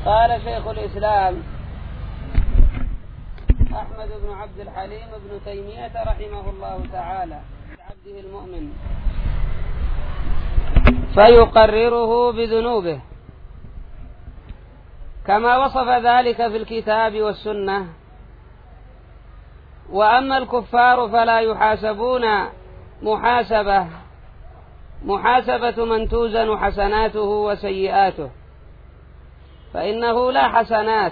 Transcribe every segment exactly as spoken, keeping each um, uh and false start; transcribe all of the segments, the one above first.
قال شيخ الإسلام أحمد بن عبد الحليم بن تيمية رحمه الله تعالى عبده المؤمن فيقرره بذنوبه كما وصف ذلك في الكتاب والسنة. وأما الكفار فلا يحاسبون محاسبة محاسبة من توزن حسناته وسيئاته، فإنه لا حسنات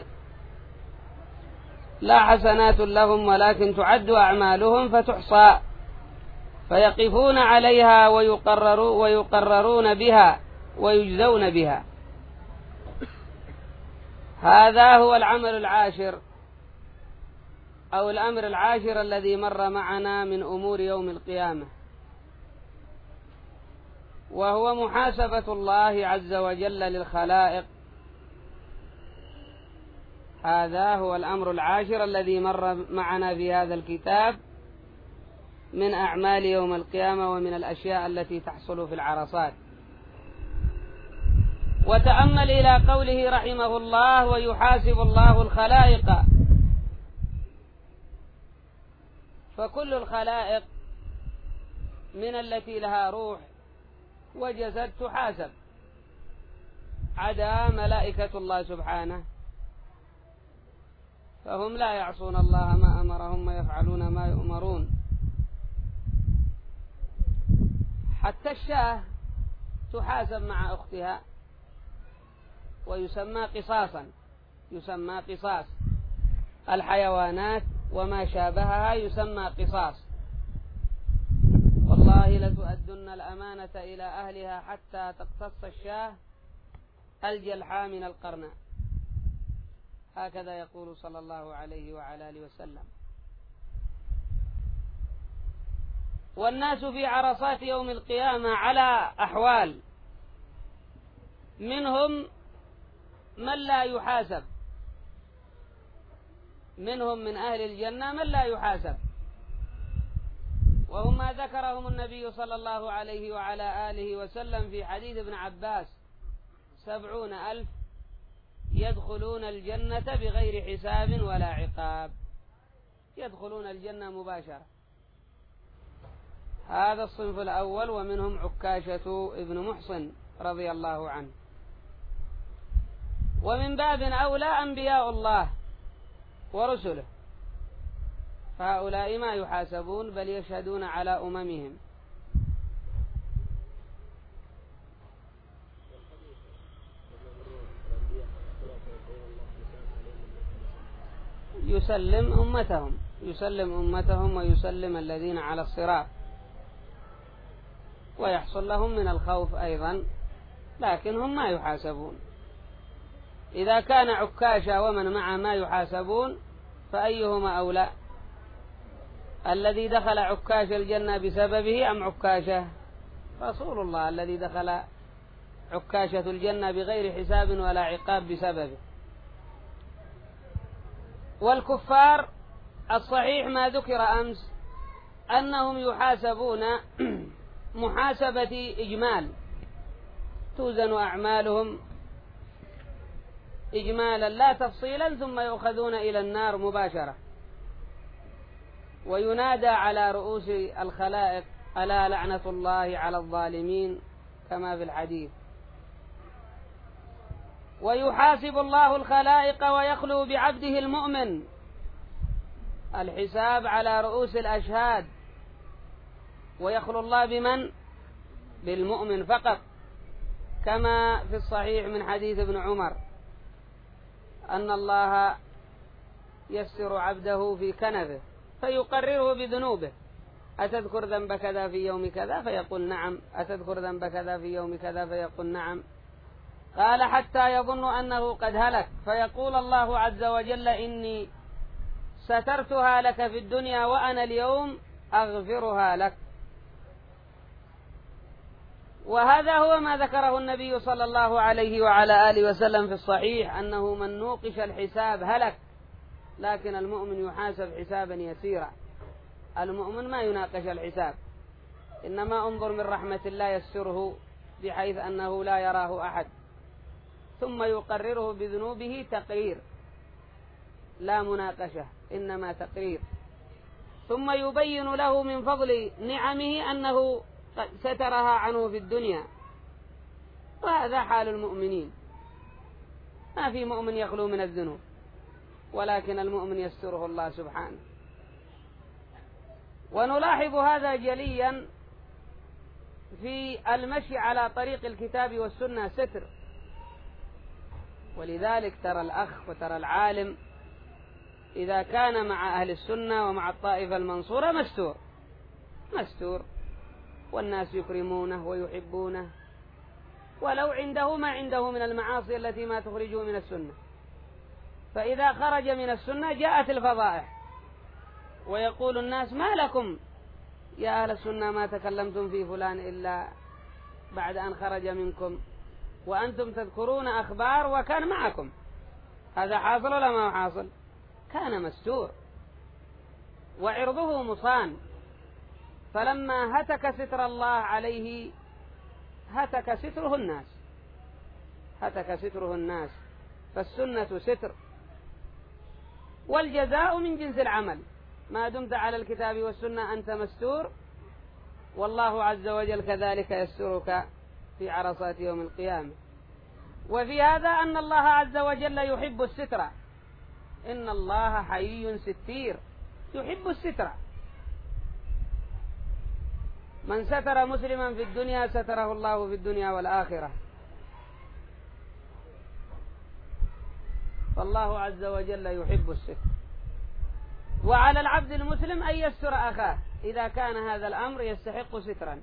لا حسنات لهم ولكن تعد أعمالهم فتحصى فيقفون عليها ويقرروا ويقررون بها ويجزون بها. هذا هو العمل العاشر أو الأمر العاشر الذي مر معنا من أمور يوم القيامة، وهو محاسبة الله عز وجل للخلائق. هذا هو الأمر العاشر الذي مر معنا في هذا الكتاب من أعمال يوم القيامة ومن الأشياء التي تحصل في العرصات. وتأمل إلى قوله رحمه الله: ويحاسب الله الخلائق. فكل الخلائق من التي لها روح وجسد تحاسب، عدا ملائكة الله سبحانه، فهم لا يعصون الله ما أمرهم ويفعلون ما يؤمرون. حتى الشاة تحاسب مع أختها ويسمى قصاصا، يسمى قصاص. الحيوانات وما شابهها يسمى قصاص. والله لتؤدن الأمانة إلى أهلها حتى تقتص الشاة الجلحاء من القرناء، هكذا يقول صلى الله عليه وعلى آله وسلم. والناس في عرصات يوم القيامة على أحوال، منهم من لا يحاسب، منهم من أهل الجنة من لا يحاسب، وهم ما ذكرهم النبي صلى الله عليه وعلى آله وسلم في حديث ابن عباس: سبعون ألف يدخلون الجنة بغير حساب ولا عقاب، يدخلون الجنة مباشرة. هذا الصنف الأول، ومنهم عكاشة ابن محصن رضي الله عنه. ومن باب أولى أنبياء الله ورسله، فهؤلاء ما يحاسبون بل يشهدون على أممهم. يسلم أمتهم يسلم أمتهم ويسلم الذين على الصراط، ويحصل لهم من الخوف أيضا، لكن هم ما يحاسبون. إذا كان عكاشة ومن معه ما يحاسبون فأيهما أولى؟ الذي دخل عكاشة الجنة بسببه أم عكاشة؟ رسول الله الذي دخل عكاشة الجنة بغير حساب ولا عقاب بسببه. والكفار الصحيح ما ذكر أمس أنهم يحاسبون محاسبة إجمال، توزن أعمالهم إجمالا لا تفصيلا، ثم يؤخذون إلى النار مباشرة، وينادى على رؤوس الخلائق: ألا لعنة الله على الظالمين، كما في الحديث. ويحاسب الله الخلائق ويخلو بعبده المؤمن، الحساب على رؤوس الأشهاد، ويخلو الله بمن؟ بالمؤمن فقط، كما في الصحيح من حديث ابن عمر أن الله يسر عبده في كنفه فيقرره بذنوبه: أتذكر ذنب كذا في يوم كذا؟ فيقول نعم. أتذكر ذنب كذا في يوم كذا؟ فيقول نعم. قال: حتى يظن أنه قد هلك، فيقول الله عز وجل: إني سترتها لك في الدنيا وأنا اليوم أغفرها لك. وهذا هو ما ذكره النبي صلى الله عليه وعلى آله وسلم في الصحيح، أنه من نوقش الحساب هلك، لكن المؤمن يحاسب حسابا يسيرا. المؤمن ما يناقش الحساب، إنما انظر من رحمة الله يسره بحيث أنه لا يراه أحد، ثم يقرره بذنوبه تقرير لا مناقشة، إنما تقرير، ثم يبين له من فضل نعمه أنه سترها عنه في الدنيا. وهذا حال المؤمنين، ما في مؤمن يخلو من الذنوب، ولكن المؤمن يستره الله سبحانه. ونلاحظ هذا جليا في المشي على طريق الكتاب والسنة ستر. ولذلك ترى الأخ وترى العالم إذا كان مع أهل السنة ومع الطائفة المنصورة مستور مستور، والناس يكرمونه ويحبونه، ولو عنده ما عنده من المعاصي التي ما تخرجه من السنة. فإذا خرج من السنة جاءت الفضائح، ويقول الناس: ما لكم يا أهل السنة ما تكلمتم في فلان إلا بعد أن خرج منكم، وأنتم تذكرون أخبار وكان معكم. هذا حاصل ولا ما حاصل؟ كان مستور وعرضه مصان، فلما هتك ستر الله عليه هتك ستره الناس هتك ستره الناس فالسنة ستر، والجزاء من جنس العمل. ما دمت على الكتاب والسنة أنت مستور، والله عز وجل كذلك يسترك في عرصات يوم القيامة. وفي هذا أن الله عز وجل يحب الستر، إن الله حيي ستير يحب الستر. من ستر مسلما في الدنيا ستره الله في الدنيا والآخرة. فالله عز وجل يحب الستر، وعلى العبد المسلم أن يستر أخاه إذا كان هذا الأمر يستحق سترا.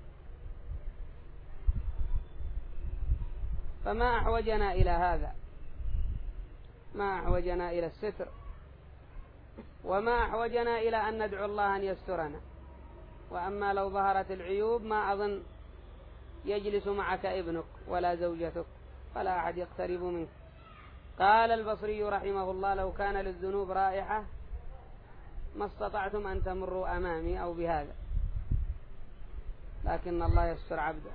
فما أحوجنا إلى هذا، ما أحوجنا إلى الستر، وما أحوجنا إلى أن ندعو الله أن يسترنا. وأما لو ظهرت العيوب ما أظن يجلس معك ابنك ولا زوجتك ولا أحد يقترب منك. قال البصري رحمه الله: لو كان للذنوب رائحة ما استطعتم أن تمروا أمامي أو بهذا، لكن الله يستر عبده.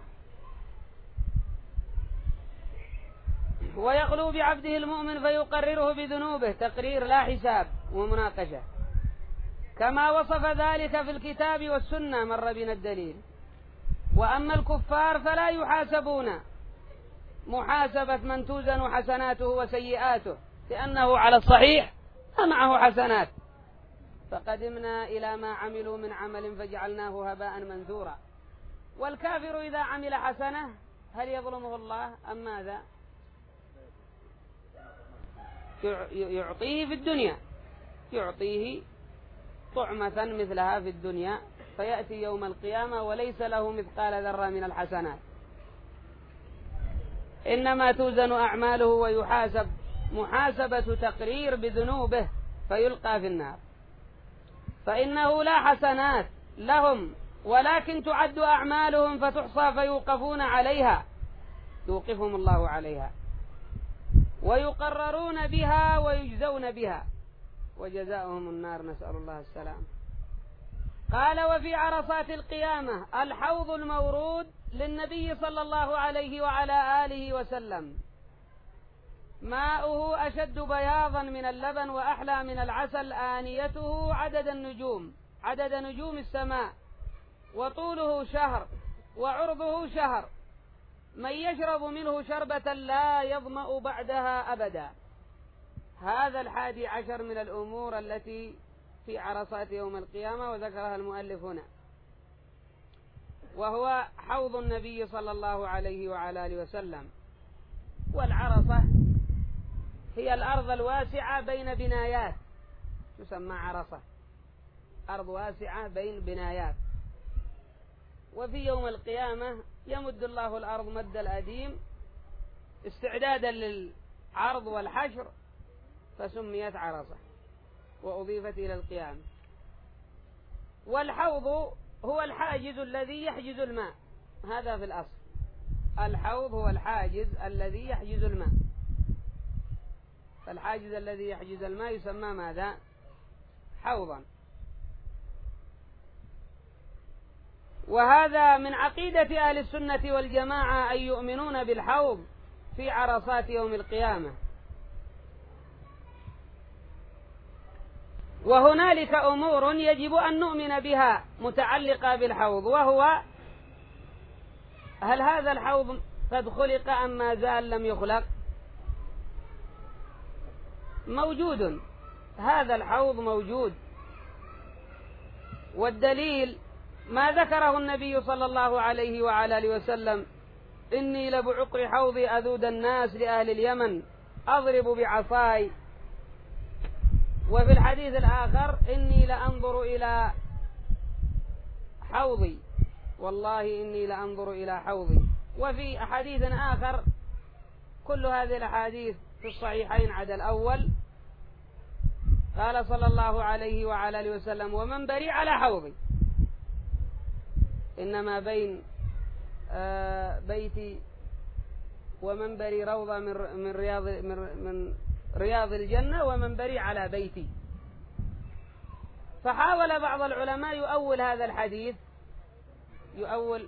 ويخلو بعبده المؤمن فيقرره بذنوبه تقرير لا حساب ومناقشة، كما وصف ذلك في الكتاب والسنة مر بنا الدليل. وأما الكفار فلا يحاسبون محاسبة من توزن حسناته وسيئاته، لأنه على الصحيح معه حسنات. فقدمنا إلى ما عملوا من عمل فجعلناه هباء منثورا. والكافر إذا عمل حسنة هل يظلمه الله أم ماذا؟ يعطيه في الدنيا، يعطيه طعمة مثلها في الدنيا، فيأتي يوم القيامة وليس له مثقال ذرة من الحسنات، إنما توزن أعماله ويحاسب محاسبة تقرير بذنوبه فيلقى في النار. فإنه لا حسنات لهم، ولكن تعد أعمالهم فتحصى فيوقفون عليها، يوقفهم الله عليها ويقررون بها ويجزون بها، وجزاؤهم النار، نسأل الله السلام. قال: وفي عرصات القيامة الحوض المورود للنبي صلى الله عليه وعلى آله وسلم، ماؤه أشد بياضا من اللبن وأحلى من العسل، آنيته عدد النجوم عدد نجوم السماء، وطوله شهر وعرضه شهر، من يشرب منه شربة لا يظمأ بعدها أبدا. هذا الحادي عشر من الأمور التي في عرصات يوم القيامة، وذكرها المؤلف هنا، وهو حوض النبي صلى الله عليه وعلى آله وسلم. والعرصة هي الأرض الواسعة بين بنايات، تسمى عرصة، أرض واسعة بين بنايات. وفي يوم القيامة يمد الله الأرض مد الأديم استعدادا للعرض والحشر، فسميت عرصة وأضيفت إلى القيامة. والحوض هو الحاجز الذي يحجز الماء، هذا في الأصل، الحوض هو الحاجز الذي يحجز الماء، فالحاجز الذي يحجز الماء يسمى ماذا؟ حوضا. وهذا من عقيدة أهل السنة والجماعة أن يؤمنون بالحوض في عرصات يوم القيامة. وهنالك أمور يجب أن نؤمن بها متعلقة بالحوض، وهو هل هذا الحوض قد خلق أم ما زال لم يخلق؟ موجود، هذا الحوض موجود، والدليل ما ذكره النبي صلى الله عليه وعلى آله وسلم: إني لبعقر حوضي أذود الناس لأهل اليمن أضرب بعصاي. وفي الحديث الآخر: إني لأنظر إلى حوضي، والله إني لأنظر إلى حوضي. وفي حديث آخر، كل هذه الأحاديث في الصحيحين عدا الأول، قال صلى الله عليه وعلى آله وسلم: ومنبري على حوضي، إنما بين بيتي ومنبري روضة من رياض من رياض الجنة، ومنبري على بيتي. فحاول بعض العلماء يؤول هذا الحديث، يؤول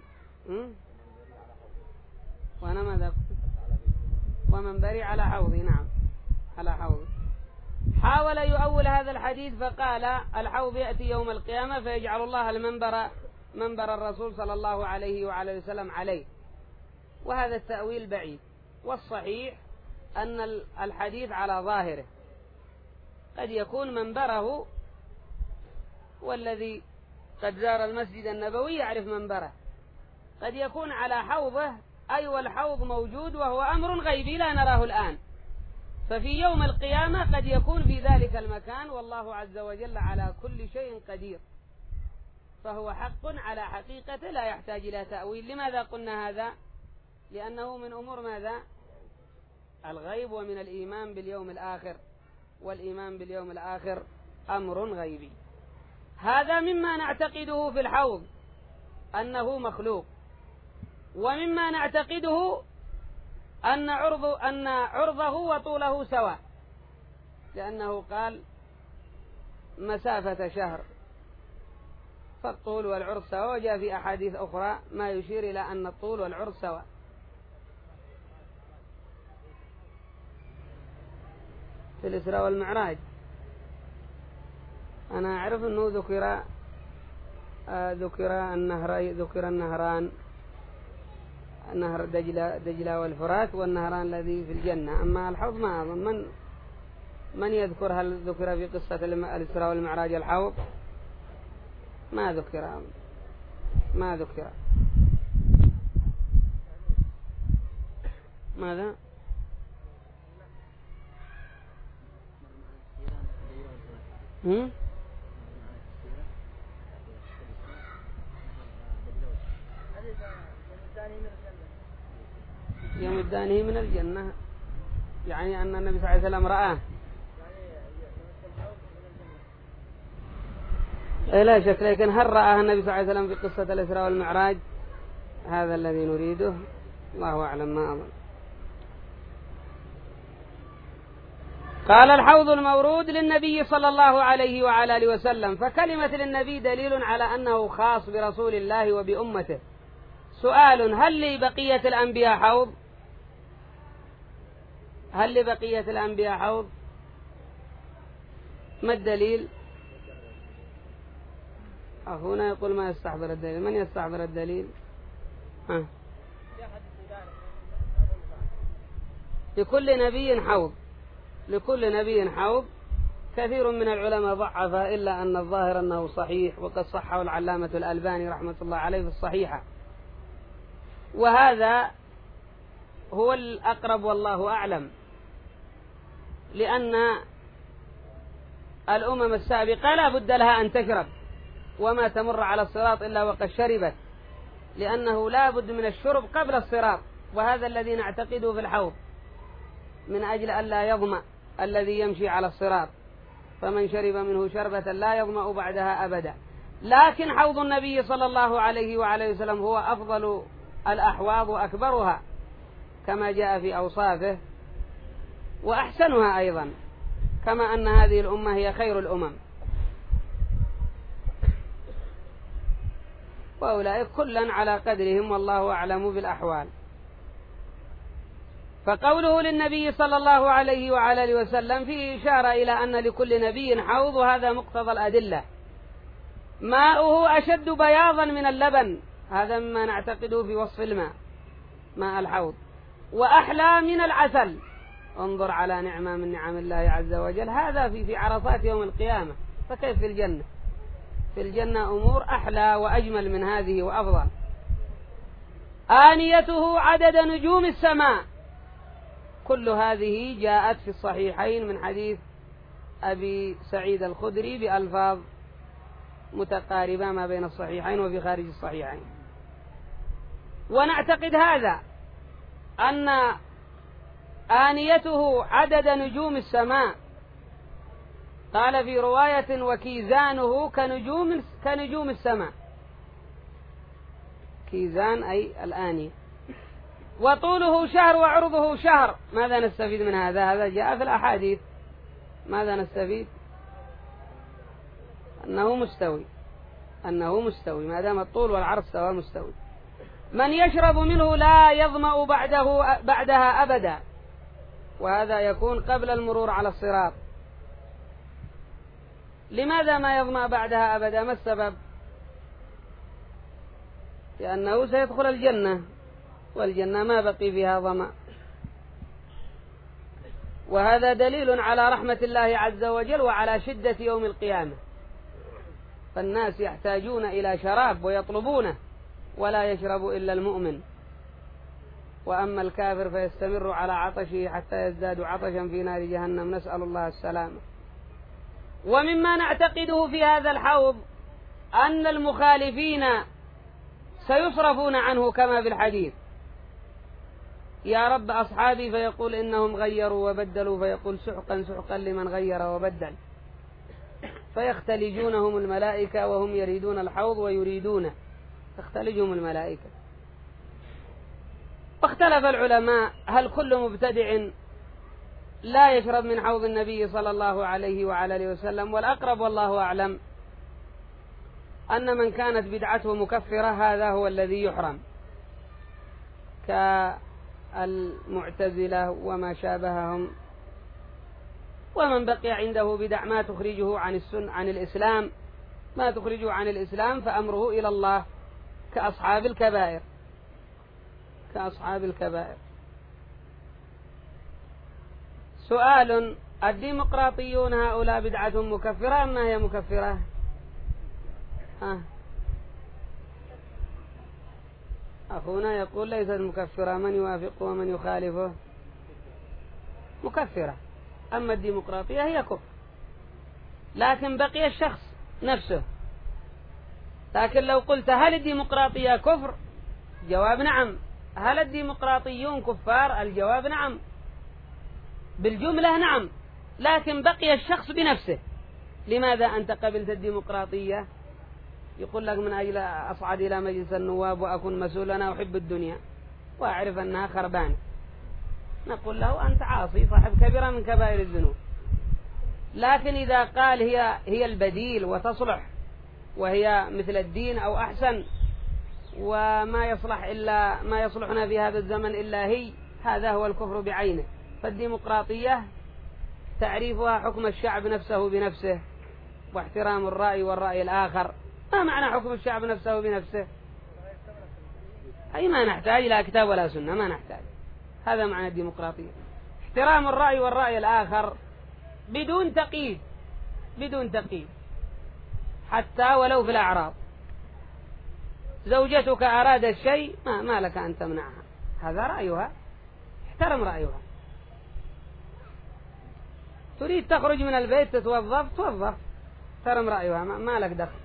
وأنا ماذا قلت؟ ومنبري على حوضي، نعم على حوضي. حاول يؤول هذا الحديث فقال: الحوض يأتي يوم القيامة فيجعل الله المنبر منبر الرسول صلى الله عليه وعلى وسلم عليه. وهذا التأويل بعيد، والصحيح أن الحديث على ظاهره، قد يكون منبره، والذي قد زار المسجد النبوي يعرف منبره، قد يكون على حوضه، أي والحوض موجود وهو أمر غيبي لا نراه الآن، ففي يوم القيامة قد يكون في ذلك المكان، والله عز وجل على كل شيء قدير، فهو حق على حقيقته لا يحتاج إلى تأويل. لماذا قلنا هذا؟ لأنه من أمور ماذا؟ الغيب، ومن الإيمان باليوم الآخر، والإيمان باليوم الآخر أمر غيبي. هذا مما نعتقده في الحوض أنه مخلوق، ومما نعتقده أن عرض أن عرضه وطوله سواء، لأنه قال مسافة شهر، فالطول والعرض سواء، وجاء في أحاديث أخرى ما يشير إلى أن الطول والعرض سواء. في الإسراء والمعراج أنا أعرف أنه ذكر آه ذكر النهر ذكر النهران، نهر دجلة دجلة والفرات، والنهران الذي في الجنة. أما الحوض ما أظن من من يذكر، هل ذكر في قصة الإسراء والمعراج الحوض؟ ما ذكر ما ذكر ماذا؟ هم؟ يوم الداني من الجنة، يعني أن النبي صلى الله عليه وسلم رآه. إيه لا شك، لكن هل رآه النبي صلى الله عليه وسلم في قصة الإسراء والمعراج؟ هذا الذي نريده، الله أعلم، ما أظن. قال: الحوض المورود للنبي صلى الله عليه وعلى آله وسلم. فكلمة للنبي دليل على أنه خاص برسول الله وبأمته. سؤال: هل لبقية الأنبياء حوض؟ هل لبقية الأنبياء حوض؟ ما الدليل؟ هنا يقول ما يستحضر الدليل. من يستحضر الدليل؟ ها. لكل نبي حوض، لكل نبي حوض. كثير من العلماء ضعف، إلا أن الظاهر أنه صحيح، وقد صحه العلامة الألباني رحمة الله عليه في الصحيحة، وهذا هو الأقرب والله أعلم، لأن الأمم السابقة لا بد لها أن تشرب، وما تمر على الصراط إلا وقد شربت، لأنه لا بد من الشرب قبل الصراط، وهذا الذي نعتقده في الحوض، من أجل أن لا يظمأ الذي يمشي على الصراط، فمن شرب منه شربة لا يظمأ بعدها أبدا. لكن حوض النبي صلى الله عليه وعلى وسلم هو أفضل الأحواض وأكبرها كما جاء في أوصافه، وأحسنها أيضا، كما أن هذه الأمة هي خير الأمم، وأولئك كلا على قدرهم، والله أعلم بالأحوال. فقوله للنبي صلى الله عليه وعلى آله وسلم فيه إشارة إلى أن لكل نبي حوض، وهذا مقتضى الأدلة. ماؤه أشد بياضا من اللبن، هذا مما نعتقده في وصف الماء، ماء الحوض، وأحلى من العسل. انظر على نعمة من نعم الله عز وجل، هذا في في عرصات يوم القيامة، فكيف في الجنة؟ في الجنة أمور أحلى وأجمل من هذه وأفضل. آنيته عدد نجوم السماء، كل هذه جاءت في الصحيحين من حديث أبي سعيد الخدري بألفاظ متقاربة ما بين الصحيحين وفي خارج الصحيحين. ونعتقد هذا أن آنيته عدد نجوم السماء، قال في رواية وكيزانه كنجوم كنجوم السماء، كيزان أي الآنية. وطوله شهر وعرضه شهر، ماذا نستفيد من هذا؟ هذا جاء في الأحاديث. ماذا نستفيد؟ أنه مستوي، أنه مستوي، ما دام الطول والعرض سواء مستوي. من يشرب منه لا يظمأ بعده بعدها أبدا، وهذا يكون قبل المرور على الصراط. لماذا ما يظمأ بعدها أبدا؟ ما السبب؟ لأنه سيدخل الجنة، والجنة ما بقي فيها ظمأ. وهذا دليل على رحمة الله عز وجل وعلى شدة يوم القيامة، فالناس يحتاجون إلى شراب ويطلبونه، ولا يشرب إلا المؤمن. وأما الكافر فيستمر على عطشه حتى يزداد عطشا في نار جهنم، نسأل الله السلامة. ومما نعتقده في هذا الحوض أن المخالفين سيصرفون عنه كما في الحديث: يا رب أصحابي، فيقول إنهم غيروا وبدلوا، فيقول سحقا سحقا لمن غير وبدل، فيختلجونهم الملائكة وهم يريدون الحوض ويريدونه، تختلجهم الملائكة. واختلف العلماء هل كل مبتدع لا يشرب من حوض النبي صلى الله عليه وعلى آله وسلم؟ والأقرب والله أعلم أن من كانت بدعته مكفرة هذا هو الذي يحرم، كالمعتزلة وما شابههم. ومن بقي عنده بدع ما تخرجه عن السن عن الإسلام ما تخرجه عن الإسلام فأمره إلى الله، كأصحاب الكبائر كأصحاب الكبائر. سؤال: الديمقراطيون هؤلاء بدعة مكفرة أم ما هي مكفرة؟ ها أخونا يقول ليست مكفرة، من يوافقه ومن يخالفه مكفرة. أما الديمقراطية هي كفر، لكن بقي الشخص نفسه. لكن لو قلت هل الديمقراطية كفر؟ جواب نعم. هل الديمقراطيون كفار؟ الجواب نعم، بالجملة نعم، لكن بقي الشخص بنفسه. لماذا أنت قبلت الديمقراطية؟ يقول لك من أجل أصعد إلى مجلس النواب وأكون مسؤولا، أنا أحب الدنيا وأعرف أنها خربانة. نقول له أنت عاصي صاحب كبيرة من كبائر الذنوب. لكن إذا قال هي هي البديل وتصلح وهي مثل الدين أو أحسن وما يصلح إلا ما يصلحنا في هذا الزمن إلا هي، هذا هو الكفر بعينه. فالديمقراطية تعريفها حكم الشعب نفسه بنفسه واحترام الرأي والرأي الآخر. ما معنى حكم الشعب نفسه بنفسه؟ أي ما نحتاج لا كتاب ولا سنة، ما نحتاج. هذا معنى الديمقراطية، احترام الرأي والرأي الآخر بدون تقييد، بدون تقييد، حتى ولو في الأعراض. زوجتك أرادت شيء ما, ما لك أن تمنعها، هذا رأيها، احترم رأيها. تريد تخرج من البيت تتوظف توظف، احترم رأيها، ما, ما لك دخل.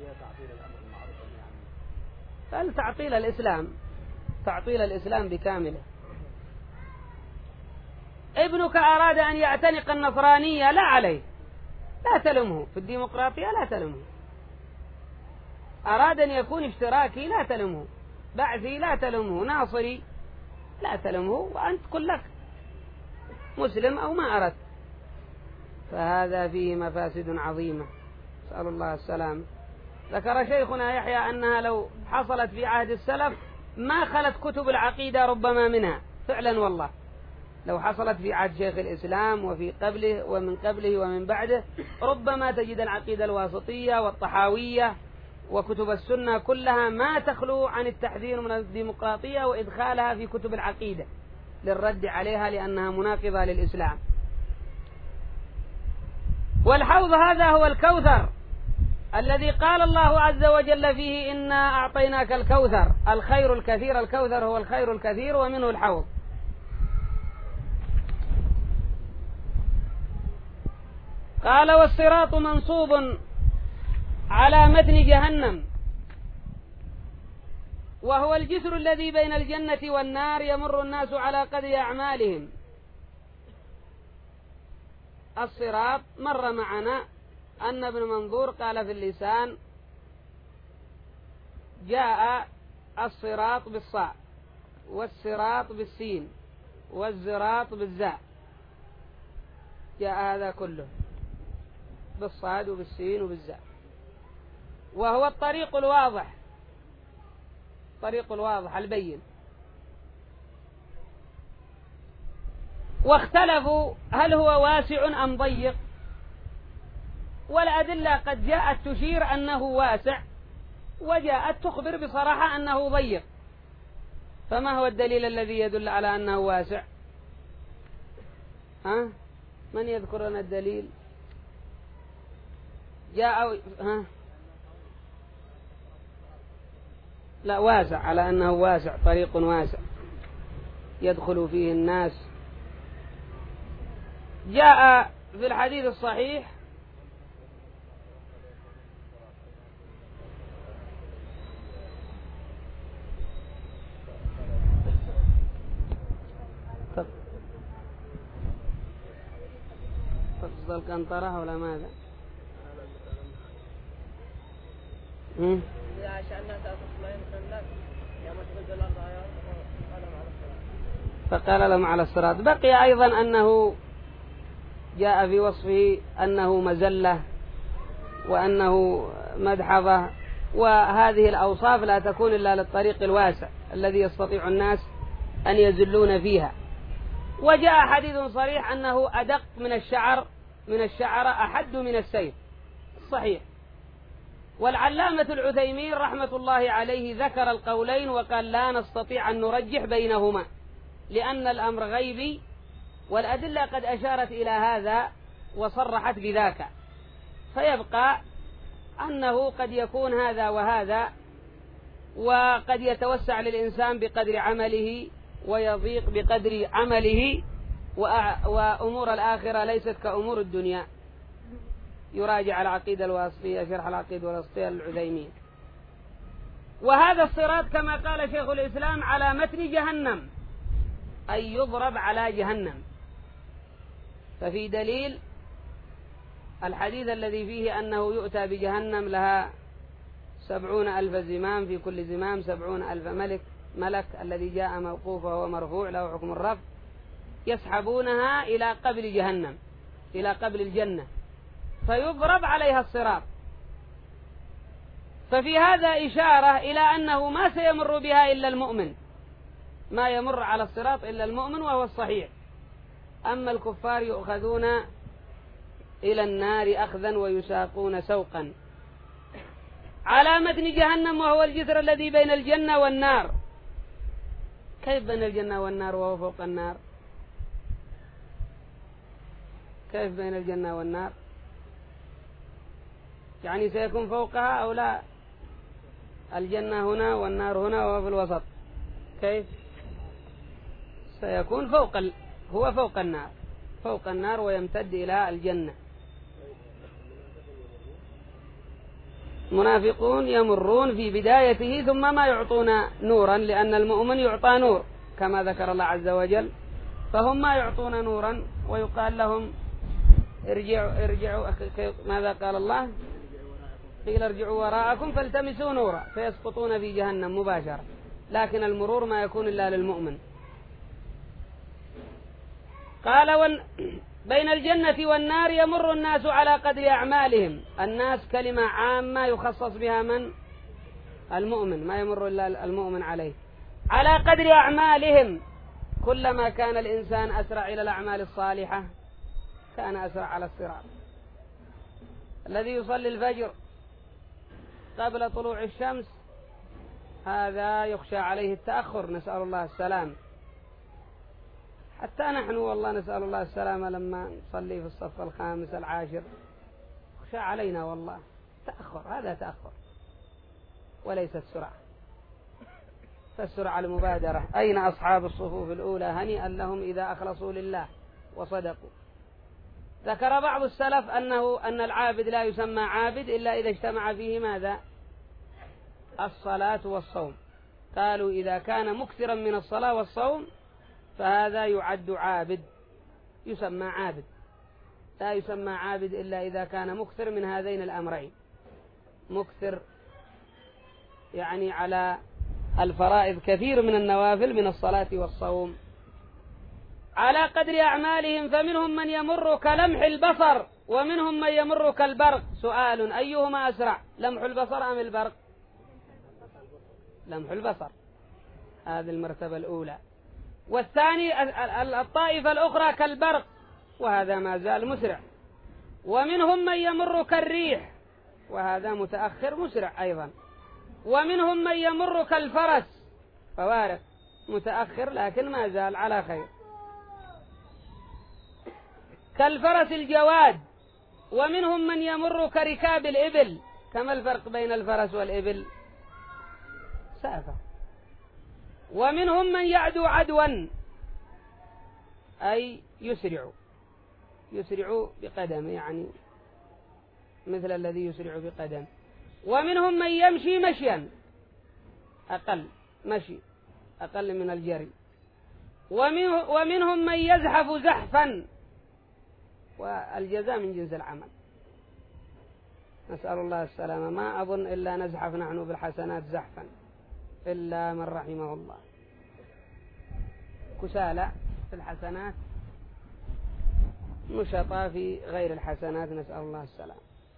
بل تعطيل الإسلام، تعطيل الإسلام بكامله. ابنك أراد أن يعتنق النصرانية، لا عليه، لا تلمه. في الديمقراطية لا تلمه. أراد أن يكون اشتراكي، لا تلمه. بعثي، لا تلمه. ناصري، لا تلمه، وأنت كلك مسلم أو ما أردت. فهذا فيه مفاسد عظيمة، نسأل الله السلام. ذكر شيخنا يحيى أنها لو حصلت في عهد السلف ما خلت كتب العقيدة ربما منها، فعلا والله لو حصلت في عهد شيخ الإسلام وفي قبله ومن قبله ومن بعده ربما تجد العقيدة الواسطية والطحاوية وكتب السنة كلها ما تخلو عن التحذير من الديمقراطية وإدخالها في كتب العقيدة للرد عليها لأنها مناقضة للإسلام. والحوض هذا هو الكوثر الذي قال الله عز وجل فيه إنا أعطيناك الكوثر، الخير الكثير، الكوثر هو الخير الكثير ومنه الحوض. قال والصراط منصوب على متن جهنم وهو الجسر الذي بين الجنة والنار يمر الناس على قدر أعمالهم. الصراط مر معنا أن ابن منظور قال في اللسان جاء الصراط بالصاء والصراط بالسين والزراط بالزاء، جاء هذا كله بالصاد وبالسين وبالزاء، وهو الطريق الواضح، الطريق الواضح البين. واختلفوا هل هو واسع أم ضيق، والأدلة قد جاءت تشير أنه واسع وجاءت تخبر بصراحة أنه ضيق. فما هو الدليل الذي يدل على أنه واسع؟ ها؟ من يذكر لنا الدليل؟ جاء ها؟ لا، واسع، على أنه واسع، طريق واسع يدخل فيه الناس. جاء في الحديث الصحيح تفضل القنطرة ولا ماذا؟ هم؟ فقال لهم على الصراط. بقي أيضا أنه جاء في وصفه أنه مزلة وأنه مدحضة، وهذه الأوصاف لا تكون إلا للطريق الواسع الذي يستطيع الناس أن يزلون فيها. وجاء حديث صريح أنه أدق من الشعر، من الشعر أحد من السيف، صحيح. والعلامة العثيمين رحمة الله عليه ذكر القولين وقال لا نستطيع أن نرجح بينهما لأن الأمر غيبي، والأدلة قد أشارت إلى هذا وصرحت بذاك، فيبقى أنه قد يكون هذا وهذا، وقد يتوسع للإنسان بقدر عمله ويضيق بقدر عمله، وأمور الآخرة ليست كأمور الدنيا. يراجع العقيدة الواسطية، شرح العقيدة الواسطية للعثيمين. وهذا الصراط كما قال شيخ الإسلام على متن جهنم، أي يضرب على جهنم. ففي دليل الحديث الذي فيه أنه يؤتى بجهنم لها سبعون ألف زمام، في كل زمام سبعون ألف ملك ملك الذي جاء موقوف وهو مرفوع له حكم الرفع، يسحبونها إلى قبل جهنم، إلى قبل الجنة، فيضرب عليها الصراط. ففي هذا إشارة إلى أنه ما سيمر بها إلا المؤمن، ما يمر على الصراط إلا المؤمن، وهو الصحيح. أما الكفار يؤخذون إلى النار أخذا ويساقون سوقا على متن جهنم، وهو الجسر الذي بين الجنة والنار. كيف بين الجنة والنار وهو فوق النار؟ كيف بين الجنة والنار؟ يعني سيكون فوقها أو لا؟ الجنة هنا والنار هنا وهو في الوسط، كيف؟ سيكون فوق ال... هو فوق النار، فوق النار ويمتد إلى الجنة. منافقون يمرون في بدايته ثم ما يعطون نورا، لأن المؤمن يعطى نور كما ذكر الله عز وجل، فهم ما يعطون نورا، ويقال لهم ارجعوا ارجعوا ماذا قال الله؟ قيل ارجعوا وراءكم فالتمسوا نورا، فيسقطون في جهنم مباشرة. لكن المرور ما يكون إلا للمؤمن. قال ون... بين الجنة والنار يمر الناس على قدر أعمالهم. الناس كلمة عامة يخصص بها من؟ المؤمن، ما يمر إلا المؤمن عليه. على قدر أعمالهم، كلما كان الإنسان أسرع إلى الأعمال الصالحة كان أسرع على الصراط. الذي يصلي الفجر قبل طلوع الشمس هذا يخشى عليه التأخر، نسأل الله السلام. حتى نحن والله نسأل الله السلامة لما نصلي في الصف الخامس العاشر يخشى علينا والله تأخر، هذا تأخر وليست سرعة. فالسرعة المبادرة. أين أصحاب الصفوف الأولى هنيئا لهم إذا أخلصوا لله وصدقوا. ذكر بعض السلف أنه أن العابد لا يسمى عابد إلا إذا اجتمع فيه ماذا؟ الصلاة والصوم. قالوا إذا كان مكثرا من الصلاة والصوم فهذا يعد عابد، يسمى عابد. لا يسمى عابد إلا إذا كان مكثر من هذين الأمرين، مكثر يعني على الفرائض كثير من النوافل من الصلاة والصوم. على قدر أعمالهم فمنهم من يمر كلمح البصر ومنهم من يمر كالبرق. سؤال: أيهما أسرع، لمح البصر أم البرق؟ لمح البصر، هذه المرتبة الأولى. والثاني الطائفة الأخرى كالبرق، وهذا ما زال مسرع. ومنهم من يمر كالريح، وهذا متأخر مسرع أيضا. ومنهم من يمر كالفرس، فوارق، متأخر لكن ما زال على خير. كالفرس الجواد. ومنهم من يمر كركاب الإبل. كما الفرق بين الفرس والإبل؟ سافة. ومنهم من يعدو عدوا أي يسرع، يسرع بقدم، يعني مثل الذي يسرع بقدم. ومنهم من يمشي مشيا أقل، مشي أقل من الجري. ومنهم من يزحف زحفا، والجزاء من جنس العمل. نسأل الله السلامة. ما أظن إلا نزحف نحن بالحسنات زحفا إلا من رحمه الله، كسالى في الحسنات نشطا في غير الحسنات، نسأل الله السلام.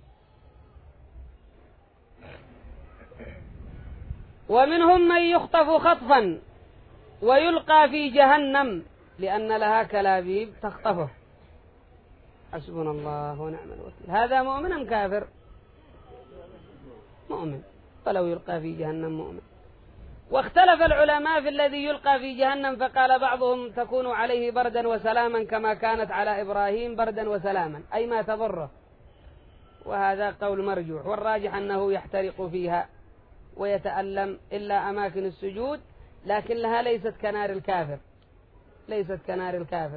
ومنهم من يخطف خطفا ويلقى في جهنم لأن لها كلابيب تخطفه. حسبنا الله ونعم الوكيل. هذا مؤمن أم كافر؟ مؤمن، فلو يلقى في جهنم مؤمن. واختلف العلماء في الذي يلقى في جهنم، فقال بعضهم تكون عليه بردا وسلاما كما كانت على إبراهيم بردا وسلاما، أي ما تضره. وهذا قول مرجوح، والراجح أنه يحترق فيها ويتألم إلا أماكن السجود، لكن لها ليست كنار الكافر، ليست كنار الكافر.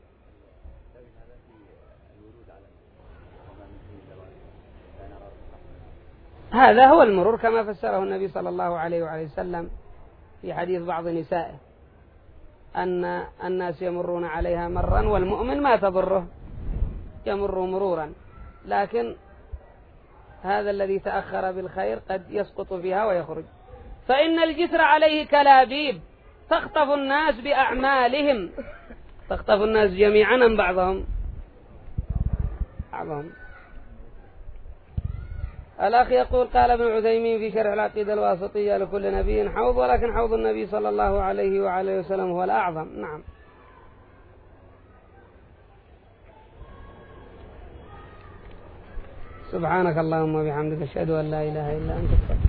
هذا هو المرور كما فسره النبي صلى الله عليه وعليه وسلم في حديث بعض نسائه أن الناس يمرون عليها مرا والمؤمن ما تضره، يمر مرورا، لكن هذا الذي تأخر بالخير قد يسقط فيها ويخرج. فإن الجسر عليه كلابيب تخطف الناس بأعمالهم، تخطف الناس جميعا أم بعضهم؟ بعضهم. الأخ يقول: قال ابن عثيمين في شرح العقيدة الواسطية: لكل نبي حوض، ولكن حوض النبي صلى الله عليه وعليه وسلم هو الأعظم. نعم. سبحانك اللهم وبحمدك، أشهد أن لا إله إلا أنت.